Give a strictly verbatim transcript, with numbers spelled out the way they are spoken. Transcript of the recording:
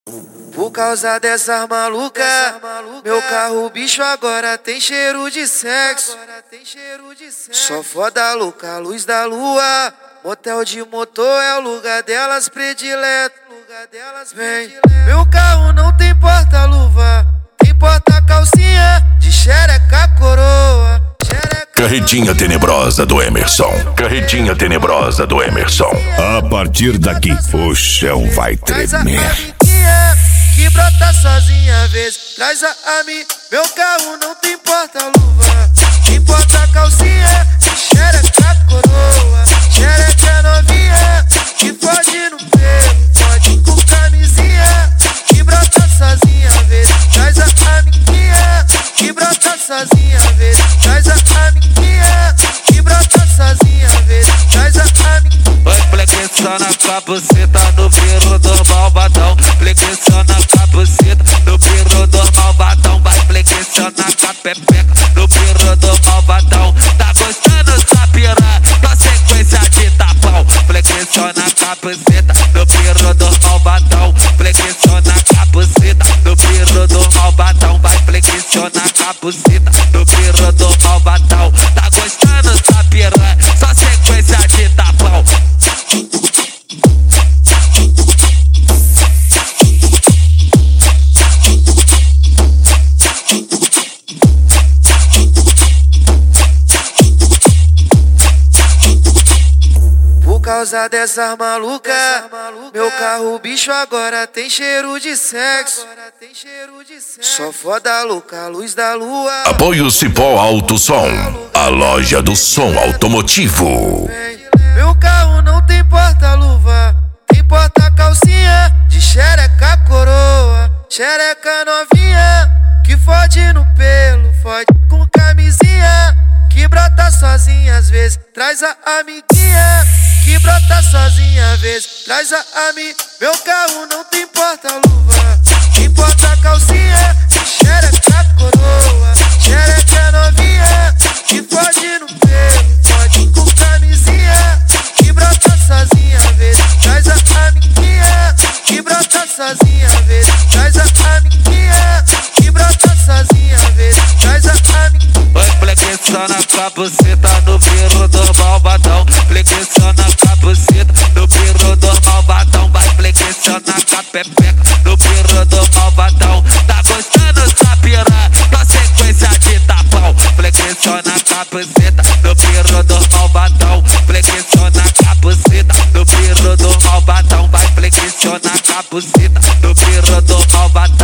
Por causa dessas malucas, meu carro bicho agora tem cheiro de sexo. Só foda louca, luz da lua. Motel de motor é o lugar delas predileto. Vem, meu carro não tem porta-luva, tem porta-calcinha de xereca coroa. Carretinha tenebrosa do Emerson. Carretinha tenebrosa do Emerson. A partir daqui, o chão vai tremer. Que brota sozinha, às vezes traz a ami. Meu carro não tem porta-luva, tem porta-calcinha de xereca coroa. Xereca novinha, que fode no pelo, fode com camisinha. Que brota sozinha, às vezes traz a amiguinha. Que brota sozinha, às vezes traz a amiguinha. Que brota sozinha, às vezes traz a amiguinha. Vai flexiona na cabuceta no piro do malvadão. Flexiona na cabuceta no piro do malvadão. Vai flexiona na pepeca no piro do malvadão. Tá gostando essa piranha? Na sequência de tapão. Flexiona na cabuceta no piro do malvadão. Flexiona na cabuceta no piro do malvadão. Vai flexiona na cabuceta no piro do malvadão. Tá gostando essa piranha? Só sequência de tapão. Por causa dessas malucas, meu carro bicho agora tem cheiro de sexo. Só foda louca, luz da lua. Apoio Cipó Alto Som, a loja do som automotivo. Meu carro não tem porta-luva, tem porta-calcinha de xereca coroa. Xereca novinha, que fode no pelo, fode com camisinha. Que brota sozinha, às vezes traz a amiguinha. Que brota sozinha, às vezes traz a ami. Meu carro não tem porta-luva, tem porta-calcinha de xereca coroa. Xereca novinha, que fode no pelo, fode com camisinha. Que brota sozinha, às vezes traz a amiguinha. Que brota sozinha, às vezes traz a amiguinha. Que brota sozinha, às vezes traz a amiguinha. Vai flexiona na cabuceta no piro do malvadão. Flexiona na cabuceta no piro do malvadão. Vai flexiona na pepeca no piro do malvadão. Tá gostando essa piranha? Na sequência de tapão. Flexiona na cabuceta no piro do malvadão. Flexiona na cabuceta no piro do malvadão. Vai flexiona na cabuceta no piro do malvadão.